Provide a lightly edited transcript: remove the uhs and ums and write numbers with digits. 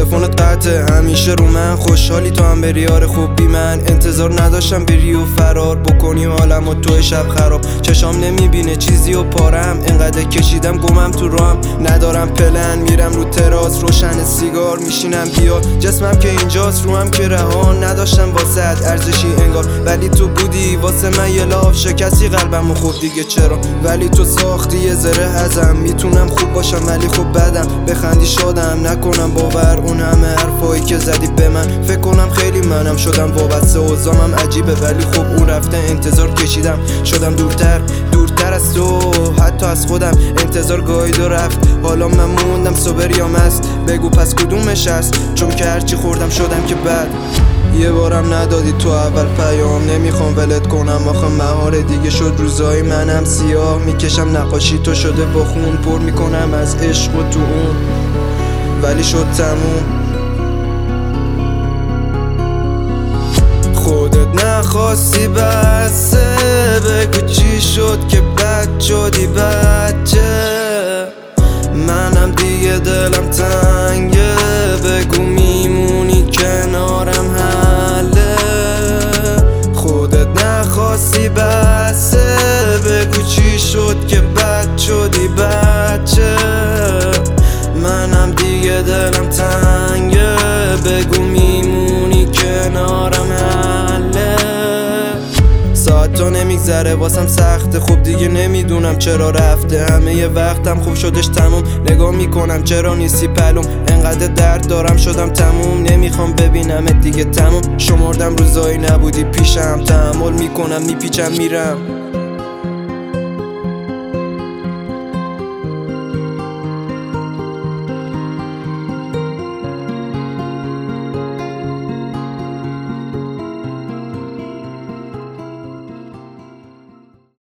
تلفنت قطعه همیشه رو من، خوشحالی تو هم بری آره خوب بی من. انتظار نداشتم بری و فرار بکنی حالم و تو شب خراب. چشام نمیبینه چیزی و پارم، انقدر کشیدم گمم تو راهم. ندارم پلن، میرم رو تراس روشن سیگار میشینم بیا. جسمم که اینجاست روحم که رها، نداشتم واسه ارزشی انگار، ولی تو بودی واسه من یه لاف. شکستی قلبم و خب دیگه چرا، ولی تو ساختی یه ذره ازم. میتونم خوب باشم ولی خب بدم، بخندی شادم نکنم باور اون همه حرفایی که زدی به من. فکر کنم خیلی منم شدم وابسته، اوضاعم عجیبه ولی خب اون رفته. انتظار کشیدم شدم دورتر از تو، حتی از خودم. انتظار گاهید و رفت، حالا من موندم صبر یا مست. بگو پس کدومش هست، چون که هرچی خوردم شدم که بد. یه بارم ندادی تو اول پیام، نمیخوام ولت کنم آخه مهار دیگه شد. روزایی منم سیاه میکشم، نقاشی تو شده با خون. پر میکنم از عشق و تو اون، ولی شد تموم. خودت نخواستی بسه، بگو چی شد که بد شدی بچه. منم دیگه دلم تنگه، بگو میمونی کنارم حله. خودت نخواستی بسه، بگو چی شد که بد شدی بچه. منم دیگه دلم تنگه، بگو میمونی کنارم حله. ساعت تا نمیگذره واسم سخته، خب دیگه نمیدونم چرا رفته. همه یه وقتم خوب شدش تموم، نگاه میکنم چرا نیستی پلوم. انقدر درد دارم شدم تموم، نمیخوام ببینمت دیگه تموم. شمردم روزایی نبودی پیشم، تحمل میکنم میپیچم میرم.